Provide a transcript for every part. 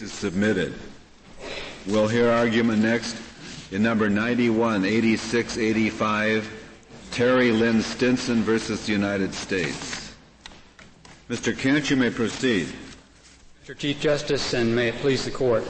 case is submitted. We'll hear argument next in number 91-8685, Terry Lynn Stinson versus the United States. Mr. Kent, you may proceed. Mr. Chief Justice, and may it please the Court.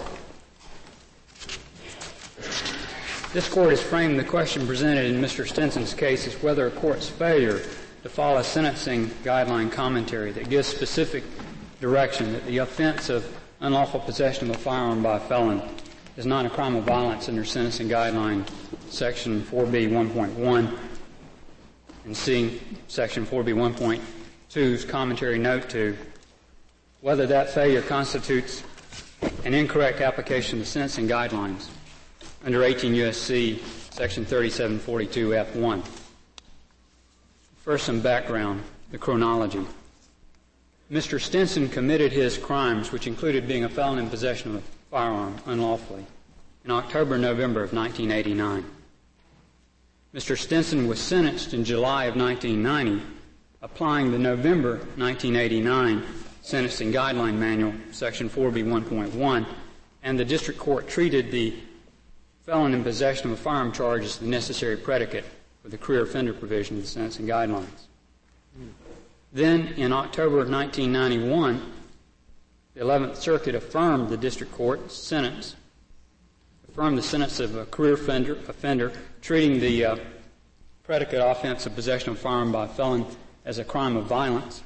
This Court has framed the question presented in Mr. Stinson's case as whether a court's failure to follow a sentencing guideline commentary that gives specific direction that the offense of unlawful possession of a firearm by a felon is not a crime of violence under sentencing guideline section 4B 1.1 and seeing section 4B 1.2's commentary note 2, whether that failure constitutes an incorrect application of the sentencing guidelines under 18 U.S.C. section 3742 F1. First, some background, the chronology. Mr. Stinson committed his crimes, which included being a felon in possession of a firearm unlawfully, in October and November of 1989. Mr. Stinson was sentenced in July of 1990, applying the November 1989 Sentencing Guideline Manual, Section 4B 1.1, and the District Court treated the felon in possession of a firearm charge as the necessary predicate for the career offender provision of the Sentencing Guidelines. Then, in October of 1991, the 11th Circuit affirmed the District Court's sentence, affirmed the sentence of a career offender treating the predicate offense of possession of a firearm by a felon as a crime of violence.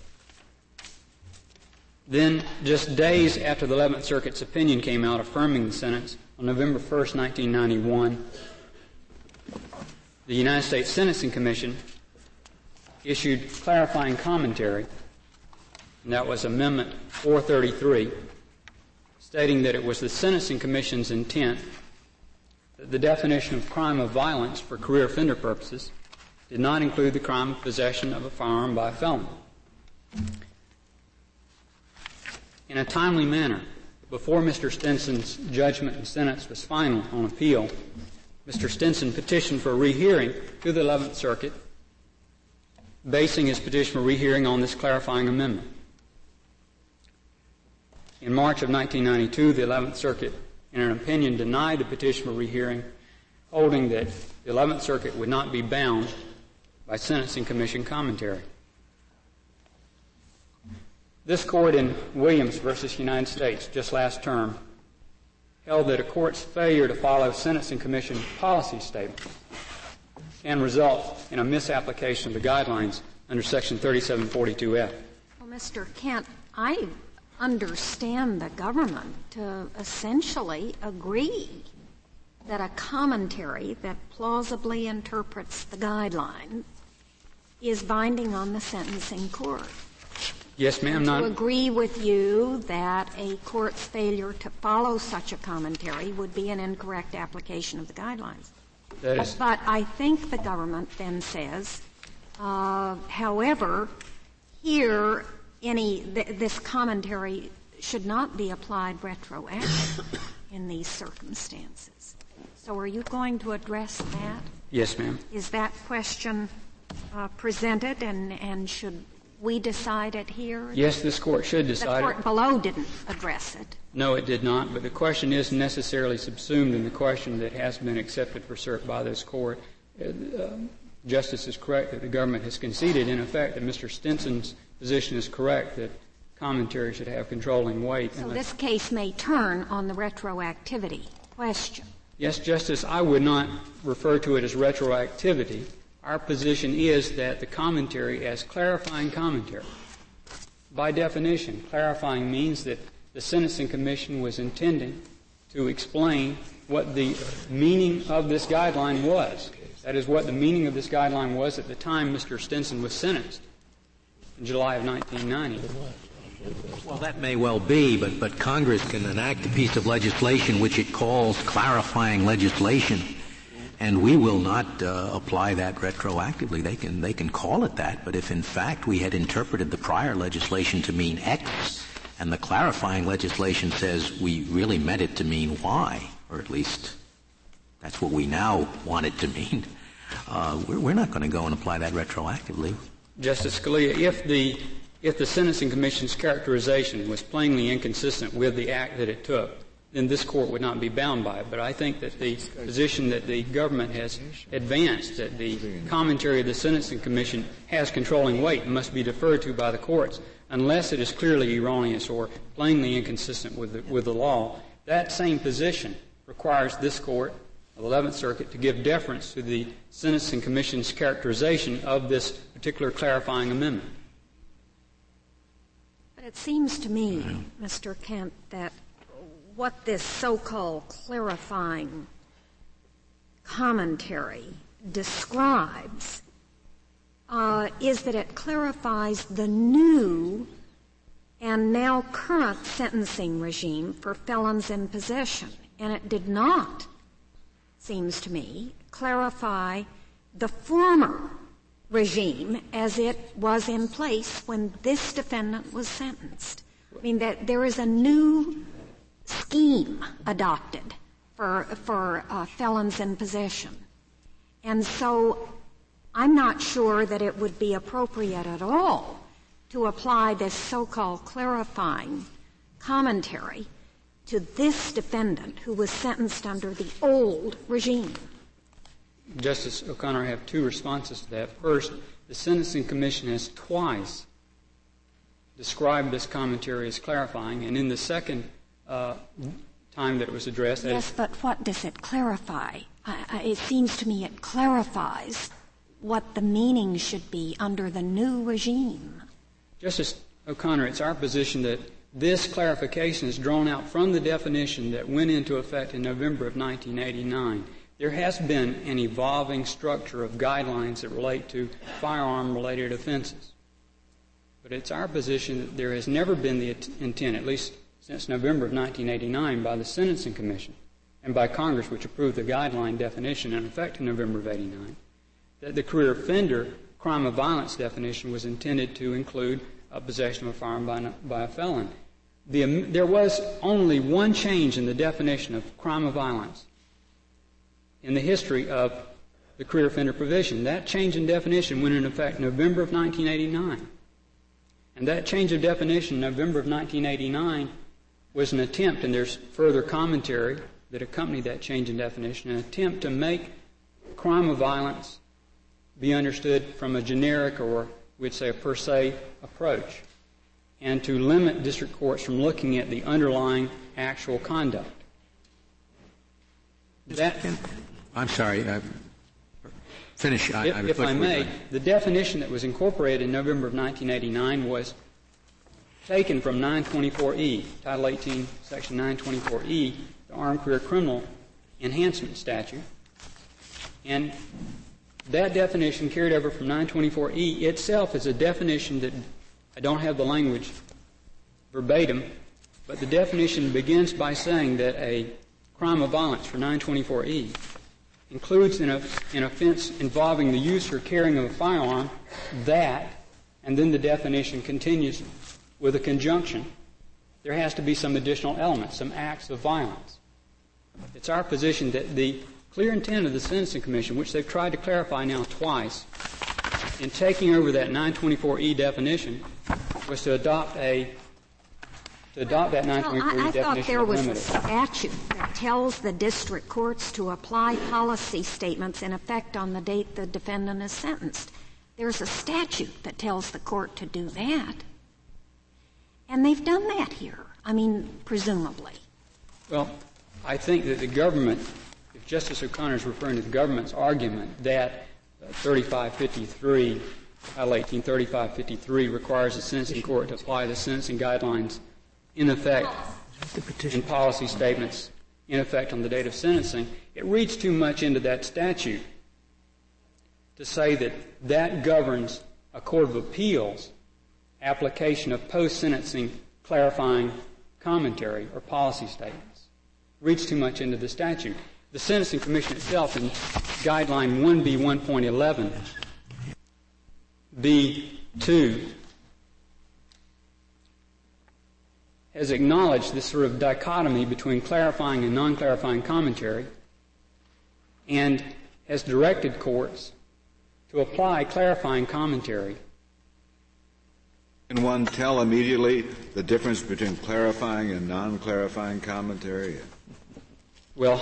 Then, just days after the 11th Circuit's opinion came out affirming the sentence, on November 1st, 1991, the United States Sentencing Commission issued clarifying commentary, and that was Amendment 433, stating that it was the Sentencing Commission's intent that the definition of crime of violence for career offender purposes did not include the crime of possession of a firearm by a felon. In a timely manner, before Mr. Stinson's judgment and sentence was final on appeal, Mr. Stinson petitioned for a rehearing to the 11th Circuit, basing his petition for rehearing on this clarifying amendment. In March of 1992, the 11th Circuit, in an opinion, denied the petition for rehearing, holding that the 11th Circuit would not be bound by Sentencing Commission commentary. This Court in Williams v. United States, just last term, held that a court's failure to follow Sentencing Commission policy statements can result in a misapplication of the guidelines under Section 3742F. Well, Mr. Kent, I understand the government to essentially agree that a commentary that plausibly interprets the guideline is binding on the sentencing court. Yes, ma'am. To agree with you that a court's failure to follow such a commentary would be an incorrect application of the guidelines. But I think the government then says, however, here this commentary should not be applied retroactively in these circumstances. So are you going to address that? Yes, ma'am. Is that question presented, and should we decide it here? Yes, this Court should decide it. The Court below didn't address it. No, it did not, but the question is necessarily subsumed in the question that has been accepted for cert by this Court. Justice is correct that the government has conceded, in effect, that Mr. Stinson's position is correct, that commentary should have controlling weight. So this case may turn on the retroactivity question. Yes, Justice, I would not refer to it as retroactivity. Our position is that the commentary as clarifying commentary. By definition, clarifying means that the Sentencing Commission was intending to explain what the meaning of this guideline was. That is, what the meaning of this guideline was at the time Mr. Stinson was sentenced in July of 1990. Well, that may well be, but Congress can enact a piece of legislation which it calls clarifying legislation, and we will not apply that retroactively. They can call it that, but if in fact we had interpreted the prior legislation to mean X, and the clarifying legislation says we really meant it to mean Y, or at least that's what we now want it to mean, we're not going to go and apply that retroactively. Justice Scalia, if the if the Sentencing Commission's characterization was plainly inconsistent with the act that it took, then this Court would not be bound by it. But I think that the position that the government has advanced, that the commentary of the Sentencing Commission has controlling weight and must be deferred to by the courts unless it is clearly erroneous or plainly inconsistent with the law, that same position requires this Court, the 11th Circuit, to give deference to the Sentencing Commission's characterization of this particular clarifying amendment. But it seems to me, Mr. Kent, that what this so-called clarifying commentary describes is that it clarifies the new and now current sentencing regime for felons in possession. And it did not, seems to me, clarify the former regime as it was in place when this defendant was sentenced. I mean, that there is a new scheme adopted for felons in possession. And so I'm not sure that it would be appropriate at all to apply this so-called clarifying commentary to this defendant who was sentenced under the old regime. Justice O'Connor, I have two responses to that. First, the Sentencing Commission has twice described this commentary as clarifying, and in the second time that it was addressed... Yes, but what does it clarify? It seems to me it clarifies what the meaning should be under the new regime. Justice O'Connor, it's our position that this clarification is drawn out from the definition that went into effect in November of 1989. There has been an evolving structure of guidelines that relate to firearm-related offenses. But it's our position that there has never been the intent, at least since November of 1989, by the Sentencing Commission and by Congress, which approved the guideline definition in effect in November of 89, that the career offender crime of violence definition was intended to include possession of a firearm by a felon. There was only one change in the definition of crime of violence in the history of the career offender provision. That change in definition went into effect November of 1989. And that change of definition in November of 1989 was an attempt, and there's further commentary that accompanied that change in definition, an attempt to make crime of violence be understood from a generic, or we'd say a per se approach, and to limit district courts from looking at the underlying actual conduct. I'm sorry. Finish. If I may, the definition that was incorporated in November of 1989 was taken from 924E, Title 18, Section 924E, the Armed Career Criminal Enhancement Statute. And that definition carried over from 924E itself is a definition that, I don't have the language verbatim, but the definition begins by saying that a crime of violence for 924E includes an offense involving the use or carrying of a firearm that, and then the definition continues with a conjunction. There has to be some additional elements, some acts of violence. It's our position that the clear intent of the Sentencing Commission, which they've tried to clarify now twice, in taking over that 924E definition, was to adopt that 924E definition. I thought there was a statute that tells the district courts to apply policy statements in effect on the date the defendant is sentenced. There's a statute that tells the court to do that. And they've done that here. I mean, presumably. Well, I think that the government, if Justice O'Connor is referring to the government's argument that 3553, Title 18, 3553 requires the sentencing court to apply the sentencing guidelines in effect in policy statements in effect on the date of sentencing, it reads too much into that statute to say that that governs a court of appeals application of post-sentencing clarifying commentary or policy statements. Reads too much into the statute. The Sentencing Commission itself in Guideline 1B1.11, B2, has acknowledged this sort of dichotomy between clarifying and non-clarifying commentary and has directed courts to apply clarifying commentary Can one tell immediately the difference between clarifying and non-clarifying commentary? Well,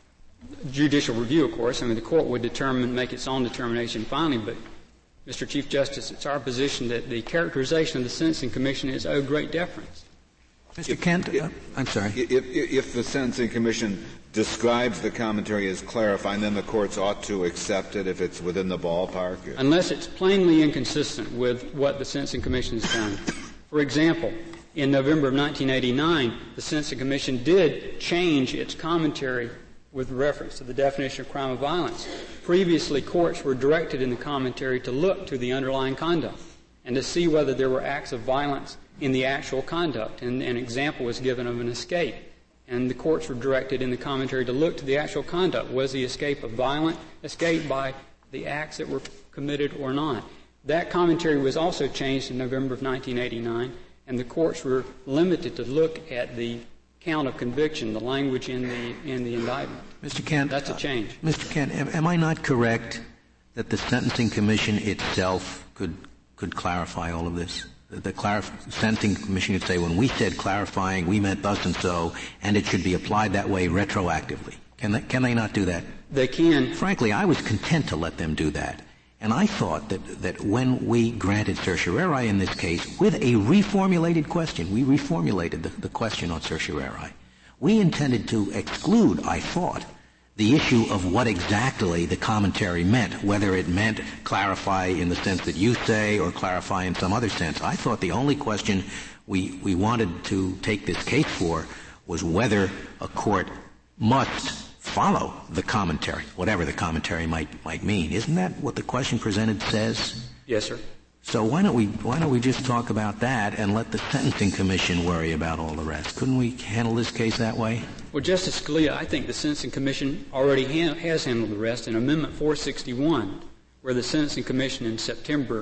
judicial review, of course. I mean, the court would make its own determination finally, but Mr. Chief Justice, it's our position that the characterization of the Sentencing Commission is owed great deference. Mr. Kent, I'm sorry. If the Sentencing Commission describes the commentary as clarifying, then the courts ought to accept it if it's within the ballpark? Unless it's plainly inconsistent with what the Sentencing Commission has done. For example, in November of 1989, the Sentencing Commission did change its commentary with reference to the definition of crime of violence. Previously, courts were directed in the commentary to look to the underlying conduct and to see whether there were acts of violence in the actual conduct. And an example was given of an escape. And the courts were directed in the commentary to look to the actual conduct. Was the escape a violent escape by the acts that were committed or not? That commentary was also changed in November of 1989, and the courts were limited to look at the count of conviction, the language in the indictment. Mr. Kent, that's a change. Mr. Kent, am I not correct that the Sentencing Commission itself could clarify all of this? The Sentencing Commission could say, when we said clarifying, we meant thus and so, and it should be applied that way retroactively. Can they not do that? They can. Frankly, I was content to let them do that. And I thought that when we granted certiorari in this case with a reformulated question, we reformulated the question on certiorari, we intended to exclude, I thought, the issue of what exactly the commentary meant, whether it meant clarify in the sense that you say or clarify in some other sense. I thought the only question we wanted to take this case for was whether a court must follow the commentary, whatever the commentary might mean. Isn't that what the question presented says? Yes, sir. So why don't we just talk about that and let the Sentencing Commission worry about all the rest? Couldn't we handle this case that way? Well, Justice Scalia, I think the Sentencing Commission already has handled the rest in Amendment 461, where the Sentencing Commission in September of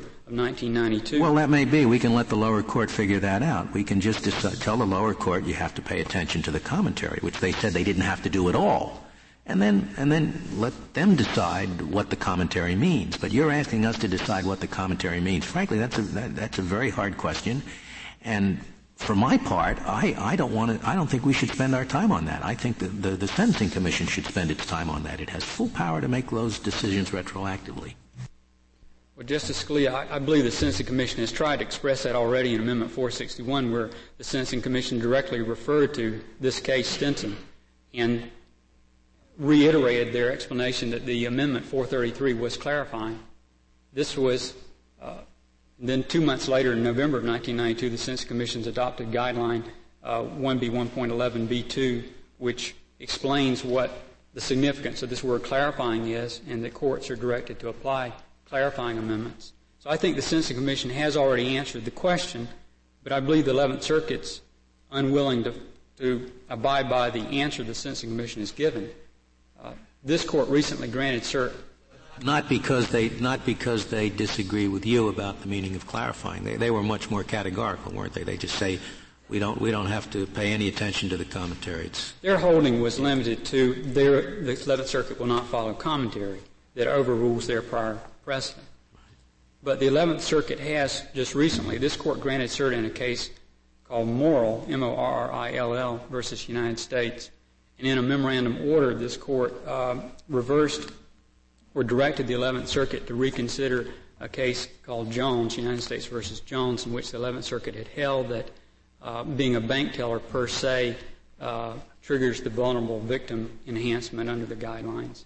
1992. Well, that may be. We can let the lower court figure that out. We can just tell the lower court you have to pay attention to the commentary, which they said they didn't have to do at all. And then let them decide what the commentary means. But you're asking us to decide what the commentary means. Frankly, that's a very hard question. And for my part, I don't think we should spend our time on that. I think the Sentencing Commission should spend its time on that. It has full power to make those decisions retroactively. Well, Justice Scalia, I believe the Sentencing Commission has tried to express that already in Amendment 461, where the Sentencing Commission directly referred to this case, Stinson, and reiterated their explanation that the Amendment 433 was clarifying. This was then 2 months later, in November of 1992, the Sentencing Commission's adopted guideline 1B1.11b2, which explains what the significance of this word clarifying is, and that courts are directed to apply clarifying amendments. So I think the Sentencing Commission has already answered the question, but I believe the 11th Circuit's unwilling to abide by the answer the Sentencing Commission has given. This court recently granted cert. Not because they disagree with you about the meaning of clarifying. They were much more categorical, weren't they? They just say we don't have to pay any attention to the commentary. Their holding was limited to the 11th Circuit will not follow commentary that overrules their prior precedent. But the 11th Circuit has just recently, this court granted cert in a case called Morrill, M-O-R-R-I-L-L, versus United States. And in a memorandum order, this court reversed or directed the 11th Circuit to reconsider a case called Jones, United States versus Jones, in which the 11th Circuit had held that being a bank teller per se triggers the vulnerable victim enhancement under the guidelines.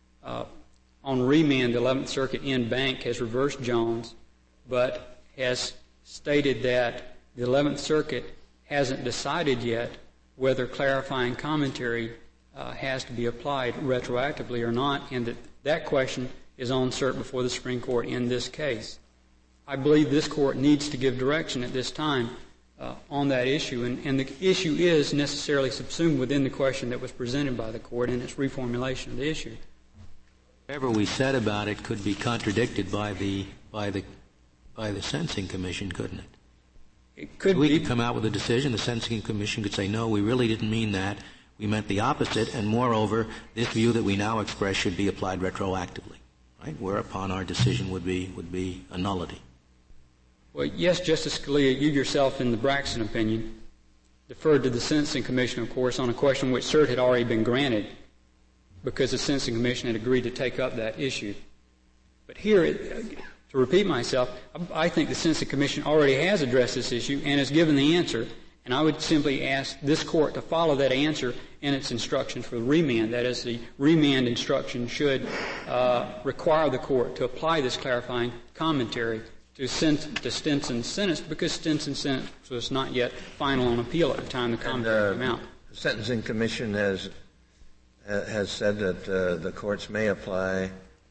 On remand, the 11th Circuit in bank has reversed Jones, but has stated that the 11th Circuit hasn't decided yet whether clarifying commentary has to be applied retroactively or not, and that question is on cert before the Supreme Court in this case. I believe this court needs to give direction at this time on that issue, and the issue is necessarily subsumed within the question that was presented by the court in its reformulation of the issue. Whatever we said about it could be contradicted by the Sentencing Commission, couldn't it? It could we could come out with a decision. The Sentencing Commission could say, no, we really didn't mean that. We meant the opposite, and moreover, this view that we now express should be applied retroactively, right? Whereupon our decision would be a nullity. Well, yes, Justice Scalia, you yourself in the Braxton opinion deferred to the Sentencing Commission, of course, on a question which cert had already been granted because the Sentencing Commission had agreed to take up that issue. But here, to repeat myself, I think the Sentencing Commission already has addressed this issue and has given the answer, and I would simply ask this Court to follow that answer in its instructions for the remand. That is, the remand instruction should require the Court to apply this clarifying commentary to Stinson's sentence because Stinson's sentence was not yet final on appeal at the time the commentary came out. The Sentencing Commission has said that the courts may apply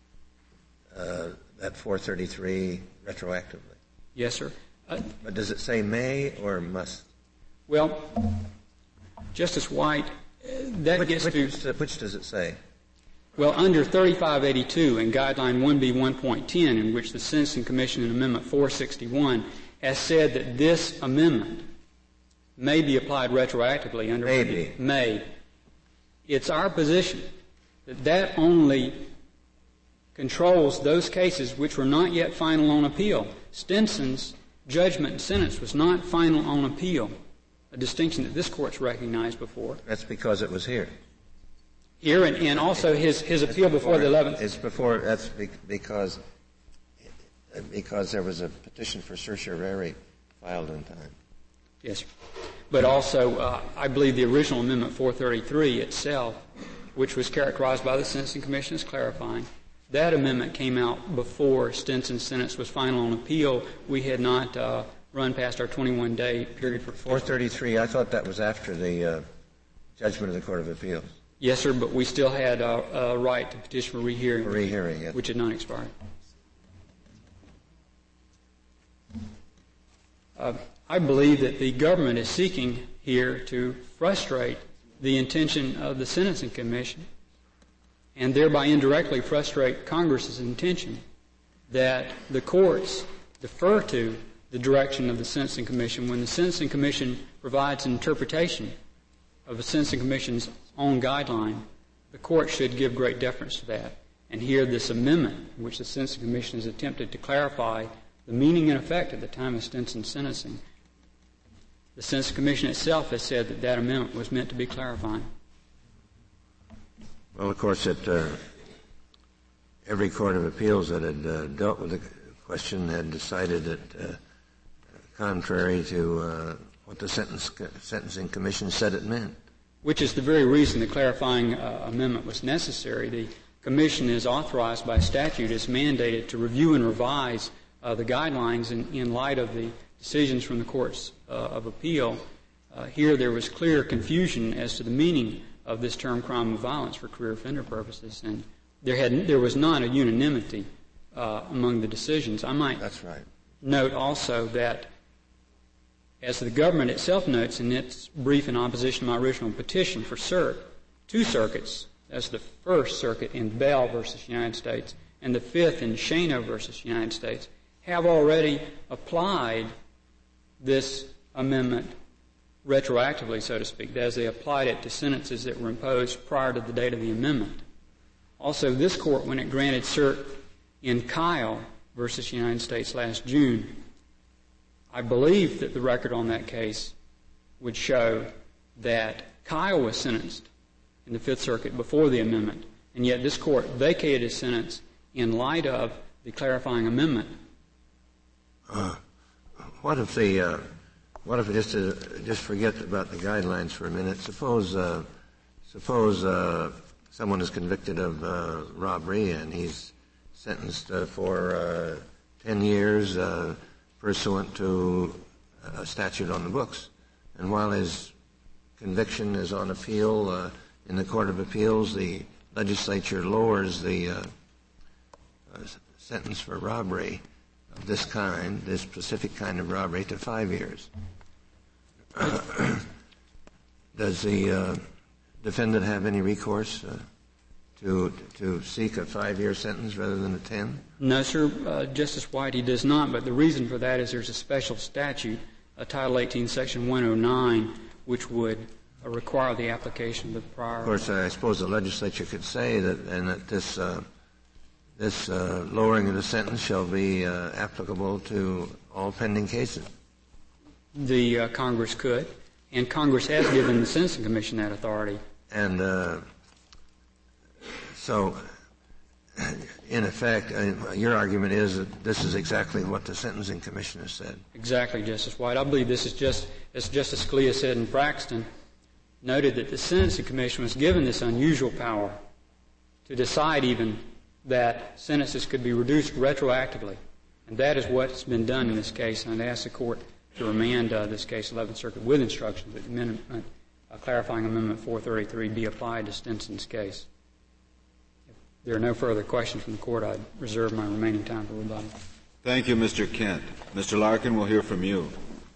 that 433 retroactively. Yes, sir. But does it say may or must? Well, Justice White, which does it say? Well, under 3582 and Guideline 1B 1.10, in which the Sentencing Commission in Amendment 461 has said that this amendment may be applied retroactively under may. It's our position that that only controls those cases which were not yet final on appeal. Stinson's judgment and sentence was not final on appeal, a distinction that this Court's recognized before. That's because it was here. Here and also his appeal before the 11th. It's before. That's because there was a petition for certiorari filed in time. Yes, sir. But also, I believe the original Amendment 433 itself, which was characterized by the Sentencing Commission as clarifying, that amendment came out before Stinson's sentence was final on appeal. We had not run past our 21-day period for 433. I thought that was after the judgment of the Court of Appeals. Yes, sir, but we still had a right to petition for rehearing, yes. Which had not expired. I believe that the government is seeking here to frustrate the intention of the Sentencing Commission and thereby indirectly frustrate Congress's intention that the courts defer to the direction of the Sentencing Commission when the Sentencing Commission provides an interpretation of the Sentencing Commission's own guideline. The Court should give great deference to that. And here, this amendment, in which the Sentencing Commission has attempted to clarify the meaning and effect at the time of Stinson's sentencing, the Sentencing Commission itself has said that that amendment was meant to be clarifying. Well, of course, every Court of Appeals that had dealt with the question had decided that, contrary to what the Sentencing Commission said it meant. Which is the very reason the clarifying amendment was necessary. The Commission is authorized by statute, is mandated to review and revise the guidelines in light of the decisions from the courts of appeal. Here there was clear confusion as to the meaning of this term crime of violence for career offender purposes, and there was not a unanimity among the decisions. I might note also that, as the government itself notes in its brief in opposition to my original petition for cert, two circuits, that's the First Circuit in Bell versus United States and the Fifth in Shano versus United States, have already applied this amendment retroactively, so to speak, as they applied it to sentences that were imposed prior to the date of the amendment. Also, this Court, when it granted cert in Kyle versus United States last June, I believe that the record on that case would show that Kyle was sentenced in the Fifth Circuit before the amendment, and yet this Court vacated his sentence in light of the clarifying amendment. What if just forget about the guidelines for a minute? Suppose someone is convicted of robbery and he's sentenced for 10 years pursuant to a statute on the books, and while his conviction is on appeal in the Court of Appeals, the legislature lowers the sentence for robbery of this kind, this specific kind of robbery, to 5 years. Does the defendant have any recourse to seek a 5-year sentence rather than a 10? No, sir. Justice White, he does not, but the reason for that is there's a special statute, Title 18, Section 109, which would require the application of the prior. Of course, I suppose the legislature could say that this lowering of the sentence shall be applicable to all pending cases. The Congress could, and Congress has given the Sentencing Commission that authority. And so, in effect, your argument is that this is exactly what the Sentencing Commission has said. Exactly, Justice White. I believe this is just, as Justice Scalia said in Braxton, noted that the Sentencing Commission was given this unusual power to decide even that sentences could be reduced retroactively. And that is what's been done in this case, and I'd ask the Court to remand this case, 11th Circuit, with instructions that amendment, clarifying Amendment 433 be applied to Stinson's case. If there are no further questions from the Court, I'd reserve my remaining time for rebuttal. Thank you, Mr. Kent. Mr. Larkin, we'll hear from you.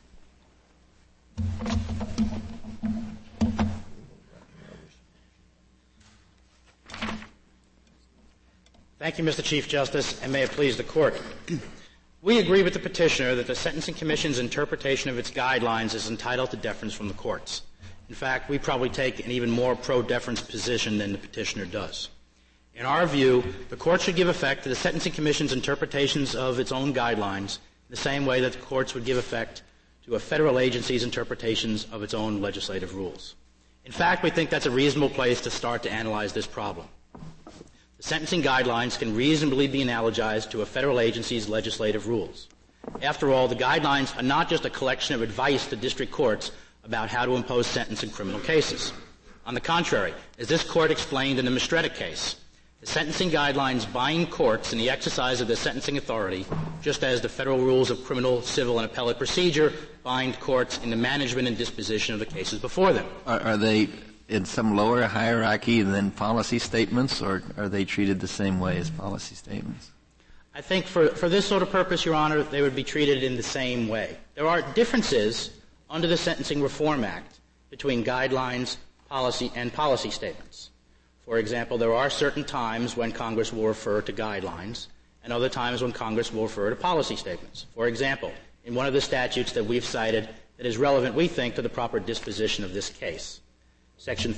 Thank you, Mr. Chief Justice, and may it please the Court. We agree with the petitioner that the Sentencing Commission's interpretation of its guidelines is entitled to deference from the courts. In fact, we probably take an even more pro-deference position than the petitioner does. In our view, the Court should give effect to the Sentencing Commission's interpretations of its own guidelines in the same way that the courts would give effect to a federal agency's interpretations of its own legislative rules. In fact, we think that's a reasonable place to start to analyze this problem. The sentencing guidelines can reasonably be analogized to a federal agency's legislative rules. After all, the guidelines are not just a collection of advice to district courts about how to impose sentence in criminal cases. On the contrary, as this Court explained in the Mistretta case, the sentencing guidelines bind courts in the exercise of their sentencing authority, just as the federal rules of criminal, civil, and appellate procedure bind courts in the management and disposition of the cases before them. Are they in some lower hierarchy than policy statements, or are they treated the same way as policy statements? I think for this sort of purpose, Your Honor, they would be treated in the same way. There are differences under the Sentencing Reform Act between guidelines, policy, and policy statements. For example, there are certain times when Congress will refer to guidelines and other times when Congress will refer to policy statements. For example, in one of the statutes that we've cited that is relevant, we think, to the proper disposition of this case, Section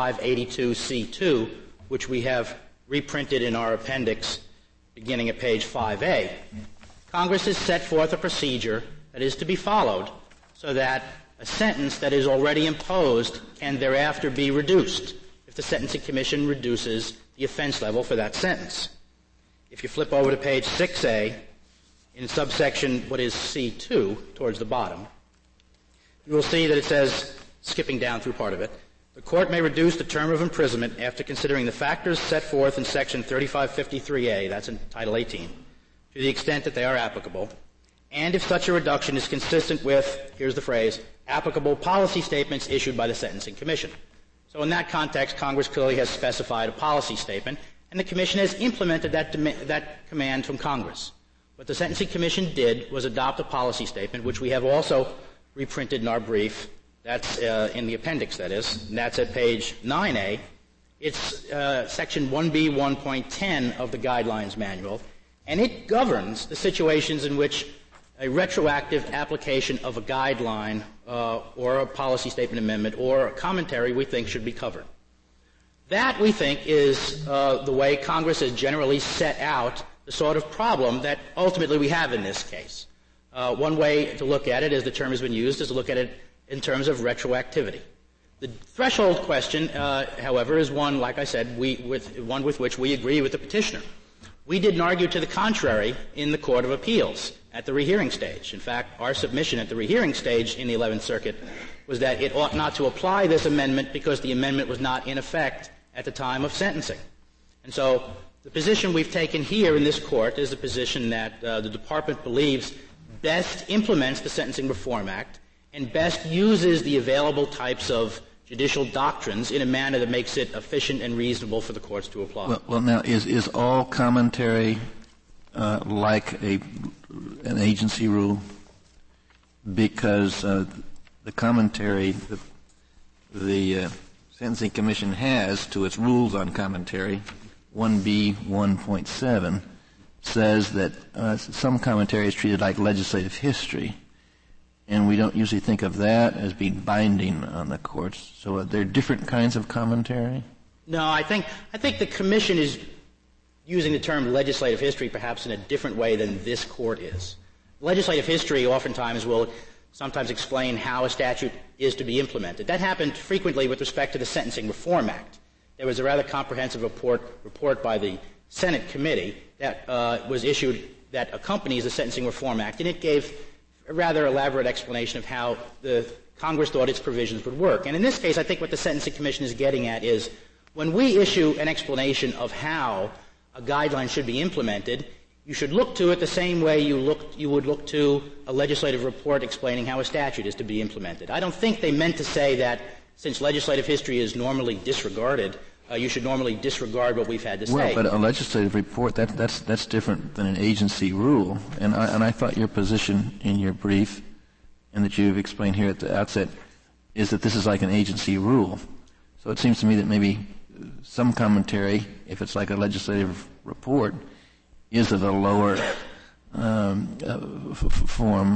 3582C2, which we have reprinted in our appendix beginning at page 5A, Congress has set forth a procedure that is to be followed so that a sentence that is already imposed can thereafter be reduced if the Sentencing Commission reduces the offense level for that sentence. If you flip over to page 6A, in subsection what is C2, towards the bottom, you will see that it says, skipping down through part of it, the Court may reduce the term of imprisonment after considering the factors set forth in Section 3553A, that's in Title 18, to the extent that they are applicable, and if such a reduction is consistent with, here's the phrase, applicable policy statements issued by the Sentencing Commission. So in that context, Congress clearly has specified a policy statement, and the Commission has implemented that command from Congress. What the Sentencing Commission did was adopt a policy statement, which we have also reprinted in our brief. That's in the appendix, that is, and that's at page 9A. It's Section 1B1.10 of the Guidelines Manual, and it governs the situations in which a retroactive application of a guideline or a policy statement amendment or a commentary we think should be covered. That, we think, is the way Congress has generally set out the sort of problem that ultimately we have in this case. One way to look at it, as the term has been used, is to look at it in terms of retroactivity. The threshold question, however, is one, like I said, one with which we agree with the petitioner. We didn't argue to the contrary in the Court of Appeals at the rehearing stage. In fact, our submission at the rehearing stage in the 11th Circuit was that it ought not to apply this amendment because the amendment was not in effect at the time of sentencing. And so the position we've taken here in this Court is the position that the Department believes best implements the Sentencing Reform Act and best uses the available types of judicial doctrines in a manner that makes it efficient and reasonable for the courts to apply. Well now, is all commentary like an agency rule? Because the commentary the Sentencing Commission has to its rules on commentary, 1B1.7, says that some commentary is treated like legislative history. And we don't usually think of that as being binding on the courts. So are there different kinds of commentary? No, I think the Commission is using the term legislative history perhaps in a different way than this Court is. legislative history oftentimes will sometimes explain how a statute is to be implemented. That happened frequently with respect to the Sentencing Reform Act. There was a rather comprehensive report by the Senate committee that was issued that accompanies the Sentencing Reform Act, and it gave a rather elaborate explanation of how the Congress thought its provisions would work. And in this case, I think what the Sentencing Commission is getting at is when we issue an explanation of how a guideline should be implemented, you should look to it the same way you would look to a legislative report explaining how a statute is to be implemented. I don't think they meant to say that since legislative history is normally disregarded, you should normally disregard what we've had to say. Well, but a legislative report, that's different than an agency rule. And I thought your position in your brief, and that you've explained here at the outset, is that this is like an agency rule. So it seems to me that maybe some commentary, if it's like a legislative report, is of a lower form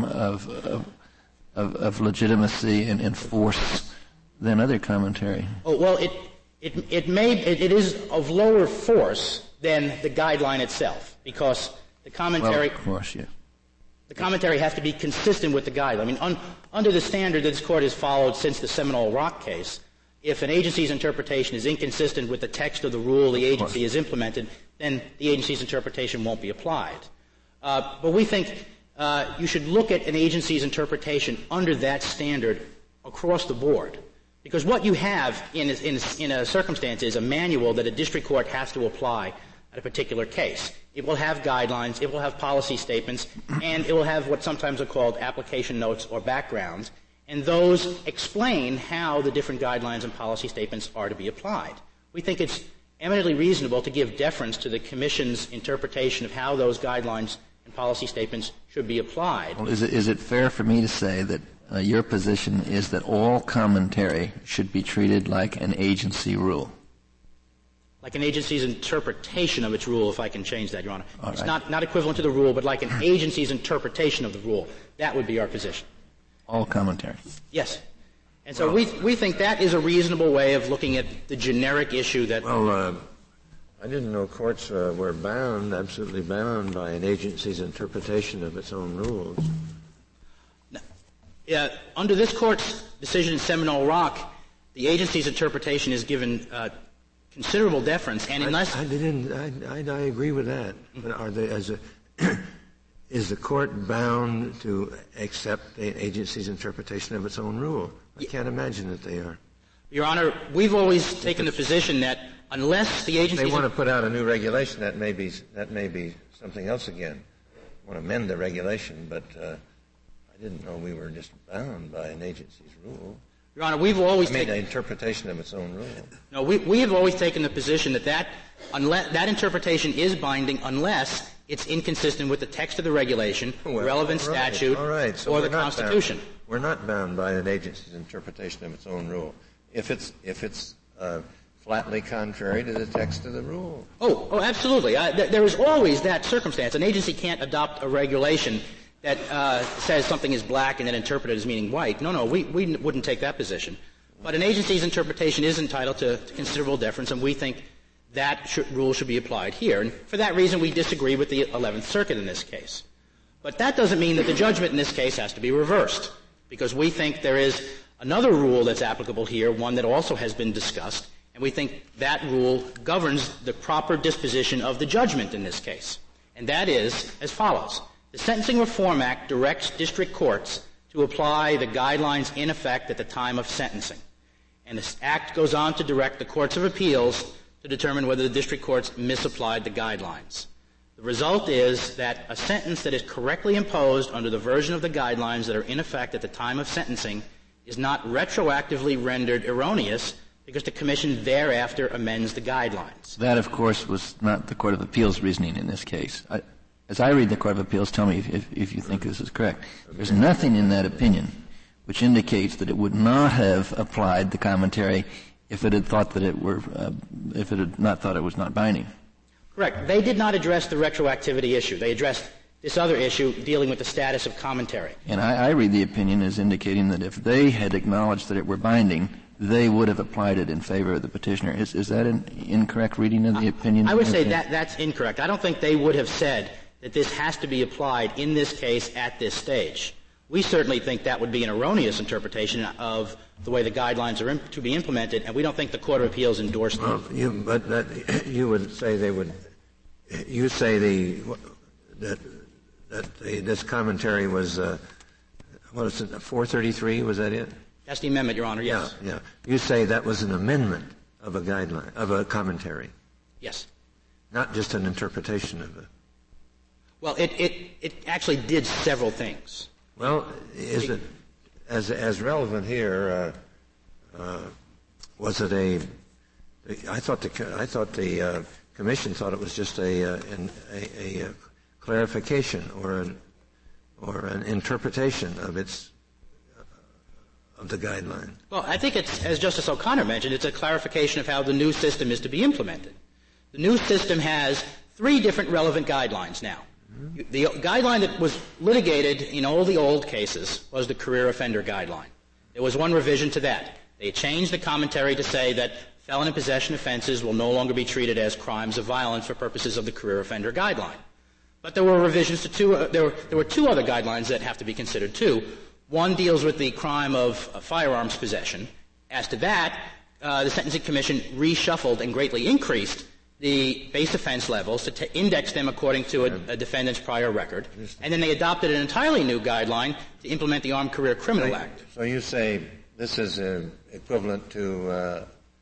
of legitimacy and force than other commentary. Oh, well, it is of lower force than the guideline itself, because the commentary. Well, of course, yeah. The commentary has to be consistent with the guideline. I mean, under the standard that this Court has followed since the Seminole Rock case, if an agency's interpretation is inconsistent with the text of the rule the agency has implemented, then the agency's interpretation won't be applied. But we think you should look at an agency's interpretation under that standard across the board. Because what you have in a circumstance is a manual that a district court has to apply at a particular case. It will have guidelines, it will have policy statements, and it will have what sometimes are called application notes or backgrounds, and those explain how the different guidelines and policy statements are to be applied. We think it's eminently reasonable to give deference to the Commission's interpretation of how those guidelines and policy statements should be applied. Well, is it fair for me to say that your position is that all commentary should be treated like an agency rule? Like an agency's interpretation of its rule, if I can change that, Your Honor. All it's right. not equivalent to the rule, but like an agency's interpretation of the rule. That would be our position. All commentary. Yes. And so we think that is a reasonable way of looking at the generic issue that... Well, I didn't know courts were absolutely bound by an agency's interpretation of its own rules. Under this Court's decision in Seminole Rock, the agency's interpretation is given considerable deference, and unless... I agree with that. But is the Court bound to accept the agency's interpretation of its own rule? I can't imagine that they are. Your Honor, we've always taken the position that unless the agency... They want to put out a new regulation, that may be something else again. Want to amend the regulation, but I didn't know we were just bound by an agency's rule. Your Honor, we've always taken the interpretation of its own rule. No, we have always taken the position that interpretation is binding unless it's inconsistent with the text of the regulation, relevant statute, so or the Constitution. We're not bound by an agency's interpretation of its own rule. If it's flatly contrary to the text of the rule. Oh, absolutely. There is always that circumstance. An agency can't adopt a regulation that says something is black and then interpret it as meaning white. No, we wouldn't take that position. But an agency's interpretation is entitled to considerable deference, and we think that rule should be applied here. And for that reason, we disagree with the 11th Circuit in this case. But that doesn't mean that the judgment in this case has to be reversed, because we think there is another rule that's applicable here, one that also has been discussed, and we think that rule governs the proper disposition of the judgment in this case. And that is as follows. The Sentencing Reform Act directs district courts to apply the guidelines in effect at the time of sentencing. And this act goes on to direct the courts of appeals to determine whether the district courts misapplied the guidelines. The result is that a sentence that is correctly imposed under the version of the guidelines that are in effect at the time of sentencing is not retroactively rendered erroneous because the Commission thereafter amends the guidelines. That, of course, was not the Court of Appeals' reasoning in this case. As I read the Court of Appeals, tell me if you think this is correct. There's nothing in that opinion which indicates that it would not have applied the commentary if it had thought that if it had not thought it was not binding. Correct. They did not address the retroactivity issue. They addressed this other issue dealing with the status of commentary. And I read the opinion as indicating that if they had acknowledged that it were binding, they would have applied it in favor of the petitioner. Is that an incorrect reading of the opinion? I would say that's incorrect. I don't think they would have said that this has to be applied in this case at this stage. We certainly think that would be an erroneous interpretation of the way the guidelines are to be implemented, and we don't think the Court of Appeals endorsed them. You would say they would. You say this commentary was what is it? 433? Was that it? That's the amendment, Your Honor. Yes. Yeah. You say that was an amendment of a guideline of a commentary. Yes. Not just an interpretation of it. Well, it actually did several things. Well, is it as relevant here? Was it a? I thought the Commission thought it was just a clarification or an interpretation of the guideline. Well, I think it's, as Justice O'Connor mentioned, it's a clarification of how the new system is to be implemented. The new system has 3 different relevant guidelines now. The guideline that was litigated in all the old cases was the career offender guideline. There was one revision to that. They changed the commentary to say that felon in possession offenses will no longer be treated as crimes of violence for purposes of the career offender guideline. But there were revisions to there were 2 other guidelines that have to be considered too. One deals with the crime of firearms possession. As to that, the Sentencing Commission reshuffled and greatly increased the base offense levels to index them according to a defendant's prior record. And then they adopted an entirely new guideline to implement the Armed Career Criminal Act. So you say this is equivalent to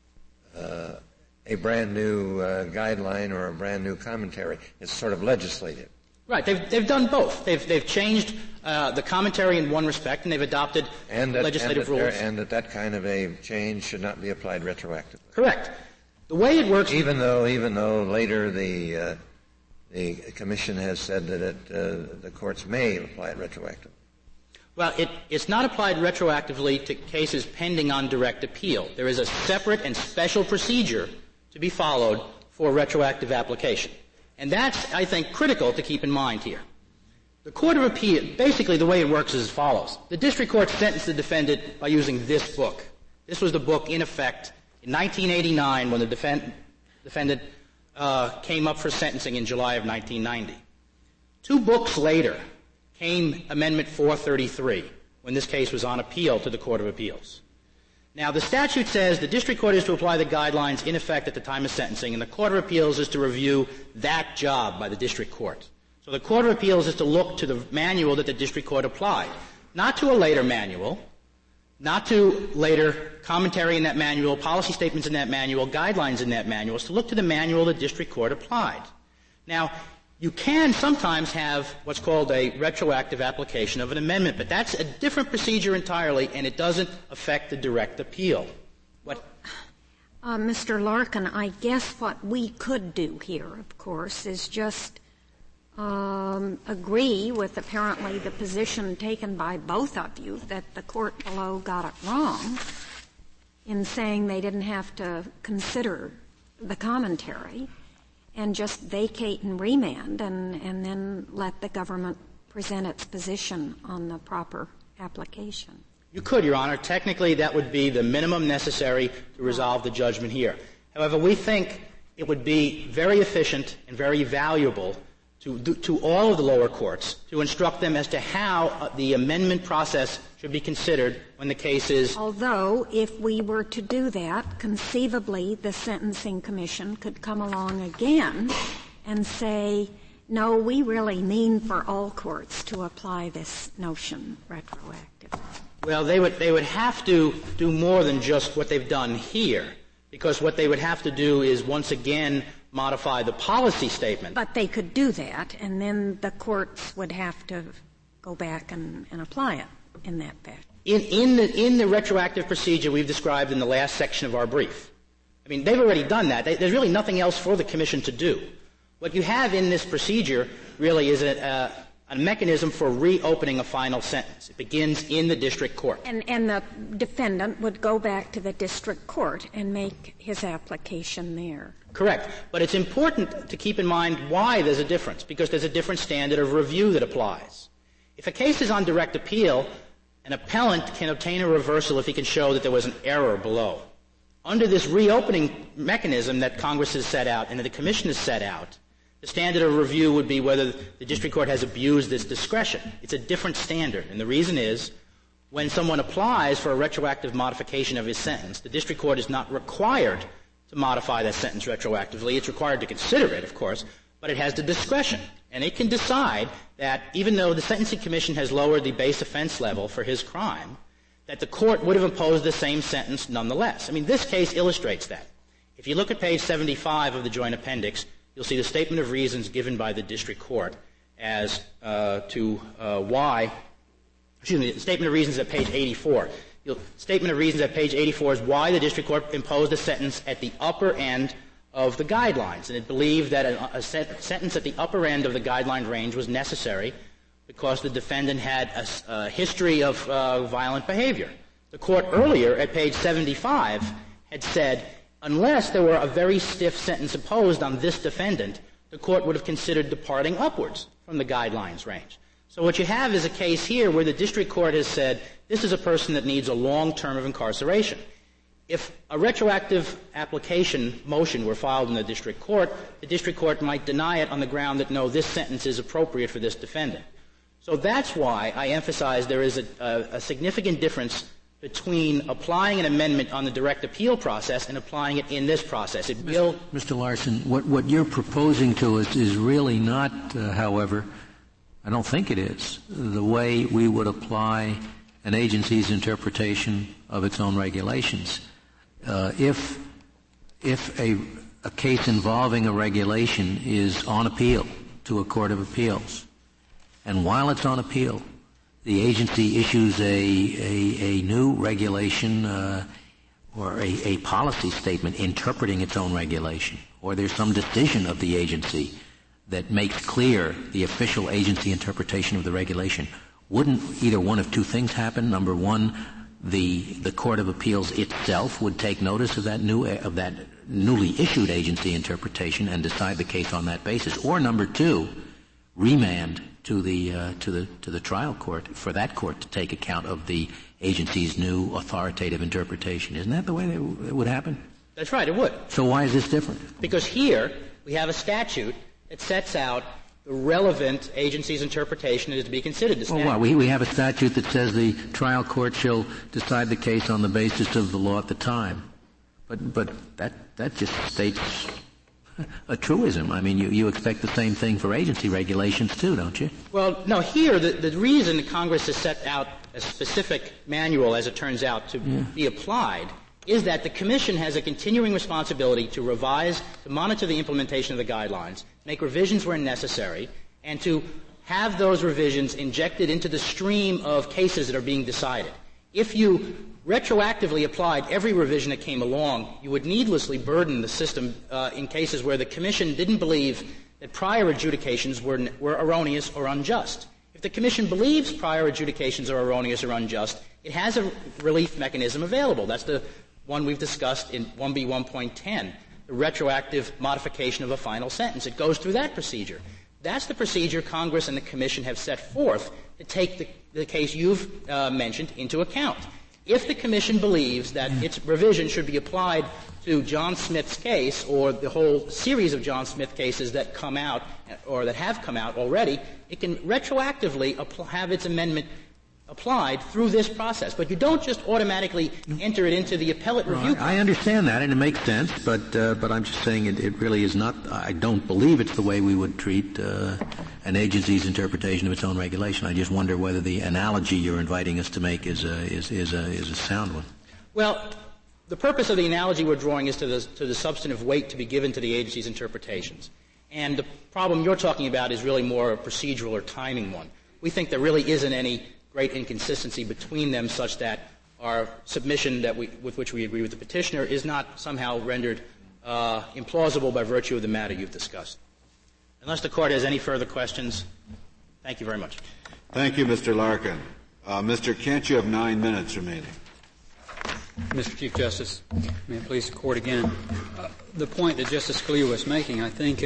a brand new guideline or a brand new commentary. It's sort of legislative. Right. They've done both. They've changed the commentary in one respect, and they've adopted legislative rules. And that kind of a change should not be applied retroactively. Correct. The way it works, even though later the Commission has said that the courts may apply it retroactively. Well, it's not applied retroactively to cases pending on direct appeal. There is a separate and special procedure to be followed for retroactive application. And that's, I think, critical to keep in mind here. The Court of Appeal, basically the way it works is as follows. The district court sentenced the defendant by using this book. This was the book in effect in 1989 when the defendant came up for sentencing in July of 1990. 2 books later came Amendment 433 when this case was on appeal to the Court of Appeals. Now, the statute says the district court is to apply the guidelines in effect at the time of sentencing, and the Court of Appeals is to review that job by the district court. So the Court of Appeals is to look to the manual that the district court applied, not to a later manual, not to later commentary in that manual, policy statements in that manual, guidelines in that manual. It's to look to the manual the district court applied. Now, you can sometimes have what's called a retroactive application of an amendment, but that's a different procedure entirely, and it doesn't affect the direct appeal. Mr. Larkin, I guess what we could do here, of course, is just agree with apparently the position taken by both of you that the court below got it wrong in saying they didn't have to consider the commentary, and just vacate and remand and then let the government present its position on the proper application. You could, Your Honor. Technically, that would be the minimum necessary to resolve the judgment here. However, we think it would be very efficient and very valuable to all of the lower courts to instruct them as to how the amendment process should be considered when the case is. Although, if we were to do that, conceivably the Sentencing Commission could come along again and say, no, we really mean for all courts to apply this notion retroactively. Well, they would have to do more than just what they've done here, because what they would have to do is once again modify the policy statement. But they could do that, and then the courts would have to go back and apply it in that fashion. In the retroactive procedure we've described in the last section of our brief. I mean, they've already done that. There's really nothing else for the Commission to do. What you have in this procedure really is a mechanism for reopening a final sentence. It begins in the district court. And the defendant would go back to the district court and make his application there. Correct. But it's important to keep in mind why there's a difference, because there's a different standard of review that applies. If a case is on direct appeal, an appellant can obtain a reversal if he can show that there was an error below. Under this reopening mechanism that Congress has set out and that the Commission has set out, The standard of review would be whether the district court has abused its discretion. It's a different standard, and the reason is when someone applies for a retroactive modification of his sentence, the district court is not required to modify that sentence retroactively. It's required to consider it, of course, but it has the discretion. And it can decide that even though the Sentencing Commission has lowered the base offense level for his crime, that the court would have imposed the same sentence nonetheless. I mean, this case illustrates that. If you look at page 75 of the Joint Appendix, you'll see the statement of reasons given by the district court as to why — the statement of reasons at page 84. Statement of reasons at page 84 is why the district court imposed a sentence at the upper end of the guidelines, and it believed that a sentence at the upper end of the guideline range was necessary because the defendant had a history of violent behavior. The court earlier at page 75 had said unless there were a very stiff sentence imposed on this defendant, the court would have considered departing upwards from the guidelines range. So what you have is a case here where the district court has said this is a person that needs a long term of incarceration. If a retroactive application motion were filed in the district court might deny it on the ground that, no, this sentence is appropriate for this defendant. So that's why I emphasize there is a significant difference between applying an amendment on the direct appeal process and applying it in this process. It will — Mr. Larson, what you're proposing to us is really not, however, I don't think it is, the way we would apply an agency's interpretation of its own regulations. If a case involving a regulation is on appeal to a court of appeals, and while it's on appeal, the agency issues a new regulation or a policy statement interpreting its own regulation, or there's some decision of the agency that makes clear the official agency interpretation of the regulation, wouldn't either one of two things happen? Number one, the Court of Appeals itself would take notice of that newly issued agency interpretation and decide the case on that basis. Or number two, remand to the trial court for that court to take account of the agency's new authoritative interpretation. Isn't that the way it would happen? That's right, it would. So why is this different? Because here we have a statute that sets out the relevant agency's interpretation that is to be considered. We have a statute that says the trial court shall decide the case on the basis of the law at the time. But that just states a truism. I mean, you expect the same thing for agency regulations too, don't you? Well, no, here the reason Congress has set out a specific manual, as it turns out, to be applied is that the Commission has a continuing responsibility to revise, to monitor the implementation of the guidelines, make revisions where necessary, and to have those revisions injected into the stream of cases that are being decided. If you retroactively applied every revision that came along, you would needlessly burden the system in cases where the Commission didn't believe that prior adjudications were erroneous or unjust. If the Commission believes prior adjudications are erroneous or unjust, it has a relief mechanism available. That's the one we've discussed in 1B1.10, the retroactive modification of a final sentence. It goes through that procedure. That's the procedure Congress and the Commission have set forth to take the case you've mentioned into account. If the Commission believes that its revision should be applied to John Smith's case or the whole series of John Smith cases that come out or that have come out already, it can retroactively have its amendment applied through this process. But you don't just automatically enter it into the appellate review process. I understand that, and it makes sense, but I'm just saying it really is not — I don't believe it's the way we would treat an agency's interpretation of its own regulation. I just wonder whether the analogy you're inviting us to make is a sound one. Well, the purpose of the analogy we're drawing is to the substantive weight to be given to the agency's interpretations. And the problem you're talking about is really more a procedural or timing one. We think there really isn't any great inconsistency between them such that our submission with which we agree with the petitioner is not somehow rendered implausible by virtue of the matter you've discussed. Unless the Court has any further questions, thank you very much. Thank you, Mr. Larkin. Mr. Kent, you have 9 minutes remaining. Mr. Chief Justice, may it please the Court again. The point that Justice Scalia was making, I think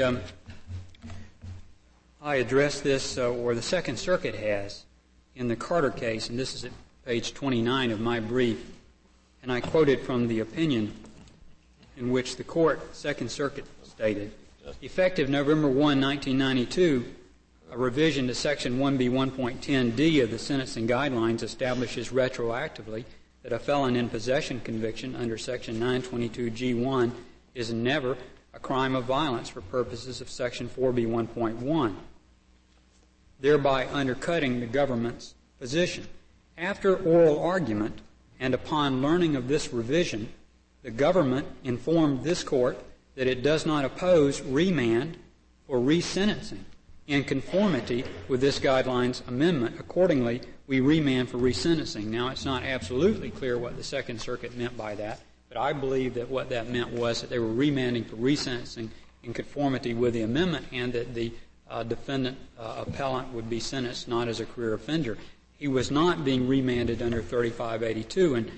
I addressed this, or the Second Circuit has, in the Carter case, and this is at page 29 of my brief, and I quoted from the opinion in which the Second Circuit stated, Effective November 1, 1992, a revision to Section 1B1.10d of the Sentencing Guidelines establishes retroactively that a felon in possession conviction under Section 922G1 is never a crime of violence for purposes of Section 4B1.1, thereby undercutting the government's position. After oral argument and upon learning of this revision, the government informed this court that it does not oppose remand or resentencing in conformity with this guidelines amendment. Accordingly, we remand for resentencing. Now, it's not absolutely clear what the Second Circuit meant by that, but I believe that what that meant was that they were remanding for resentencing in conformity with the amendment, and that the defendant appellant would be sentenced not as a career offender. He was not being remanded under 3582, and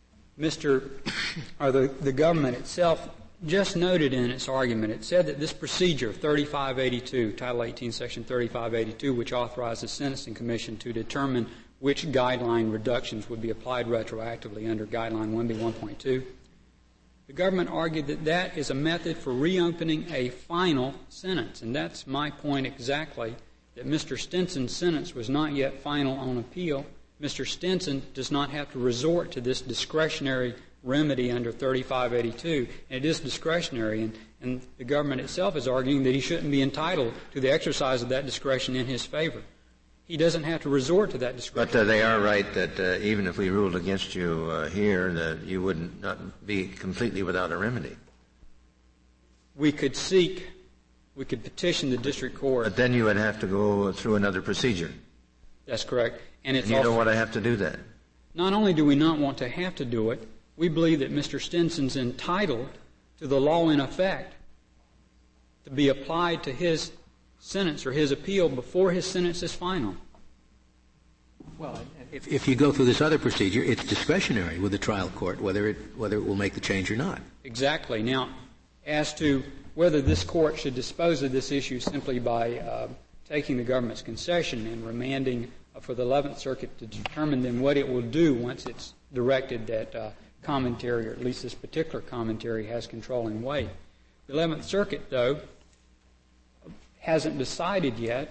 the government itself just noted in its argument, it said that this procedure, 3582, Title 18, Section 3582, which authorizes the Sentencing Commission to determine which guideline reductions would be applied retroactively under Guideline 1B1.2, the government argued that that is a method for reopening a final sentence. And that's my point exactly, that Mr. Stinson's sentence was not yet final on appeal. Mr. Stinson does not have to resort to this discretionary remedy under 3582, and it is discretionary, and the government itself is arguing that he shouldn't be entitled to the exercise of that discretion in his favor. He doesn't have to resort to that discretion. But they are right that even if we ruled against you here, that you would not be completely without a remedy. We could petition the district court. But then you would have to go through another procedure. That's correct. And you don't want to have to do that. Not only do we not want to have to do it, we believe that Mr. Stinson's entitled to the law in effect to be applied to his sentence or his appeal before his sentence is final. Well, if you go through this other procedure, it's discretionary with the trial court whether it will make the change or not. Exactly. Now, as to whether this court should dispose of this issue simply by taking the government's concession and remanding for the 11th Circuit to determine then what it will do once it's directed that commentary, or at least this particular commentary, has controlling weight. The 11th Circuit, though, hasn't decided yet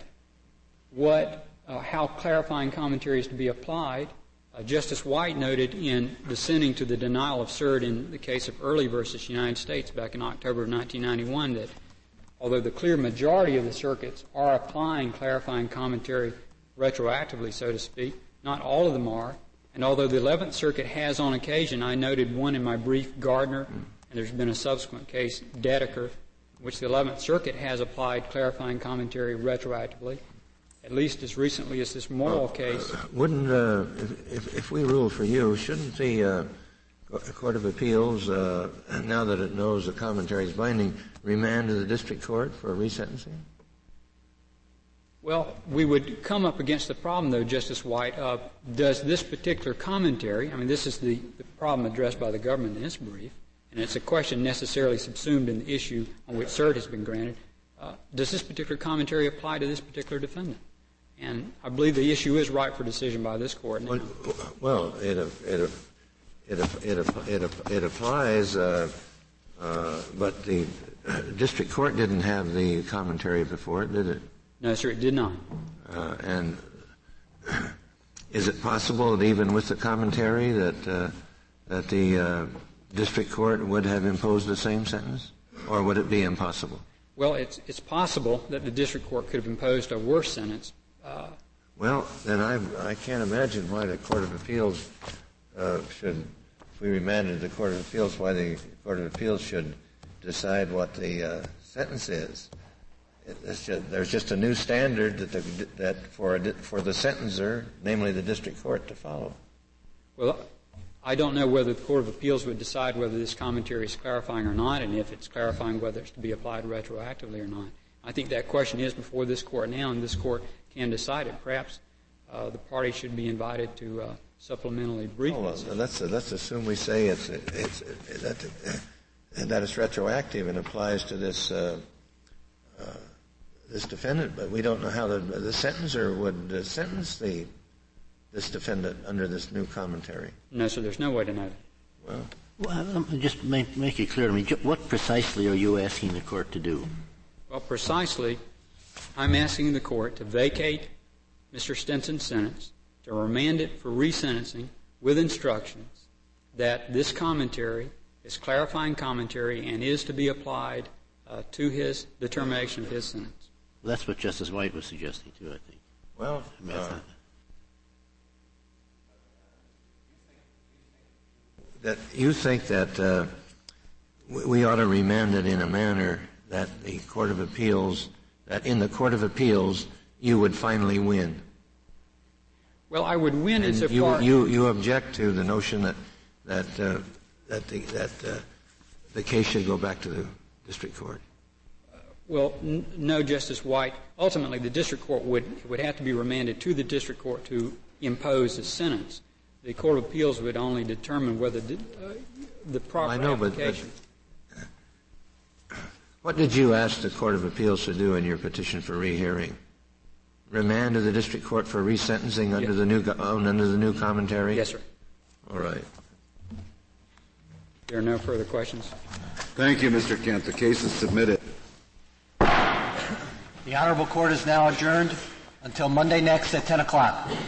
how clarifying commentary is to be applied. Justice White noted in dissenting to the denial of cert in the case of Early versus United States back in October of 1991 that although the clear majority of the circuits are applying clarifying commentary retroactively, so to speak, not all of them are. And although the 11th Circuit has on occasion, I noted one in my brief, Gardner, and there's been a subsequent case, Dedeker, which the 11th Circuit has applied clarifying commentary retroactively, at least as recently as this Morrill case. Wouldn't, if we rule for you, shouldn't the Court of Appeals, now that it knows the commentary is binding, remand to the district court for resentencing? Well, we would come up against the problem, though, Justice White, of does this particular commentary, I mean, this is the problem addressed by the government in its brief, and it's a question necessarily subsumed in the issue on which cert has been granted. Does this particular commentary apply to this particular defendant? And I believe the issue is ripe for decision by this court now. Well, it applies, but the district court didn't have the commentary before it, did it? No, sir, it did not. And is it possible that even with the commentary that the district court would have imposed the same sentence, or would it be impossible? Well, it's possible that the district court could have imposed a worse sentence. Well, then I can't imagine why the Court of Appeals should, if we remanded the Court of Appeals, why the Court of Appeals should decide what the sentence is. There's just a new standard that for the sentencer, namely the district court, to follow. Well, I don't know whether the Court of Appeals would decide whether this commentary is clarifying or not, and if it's clarifying whether it's to be applied retroactively or not. I think that question is before this court now, and this court can decide it. Perhaps the party should be invited to supplementally brief this. Well, let's assume we say that it's retroactive and applies to this defendant, but we don't know how the sentencer would sentence this defendant under this new commentary. No, sir, there's no way to know that. Well, just make it clear to me, what precisely are you asking the court to do? Well, precisely, I'm asking the court to vacate Mr. Stinson's sentence, to remand it for resentencing with instructions that this commentary is clarifying commentary and is to be applied to his determination of his sentence. Well, that's what Justice White was suggesting, too, I think. Well, that you think that we ought to remand it in a manner that the Court of Appeals, that in the Court of Appeals you would finally win. Well, I would win and insofar. You object to the notion that the case should go back to the district court. Well, no, Justice White. Ultimately, the district court would have to be remanded to the district court to impose a sentence. The Court of Appeals would only determine whether the proper application. But what did you ask the Court of Appeals to do in your petition for rehearing? Remand to the district court for resentencing under the new commentary? Yes, sir. All right. There are no further questions. Thank you, Mr. Kent. The case is submitted. The Honorable Court is now adjourned until Monday next at 10 o'clock.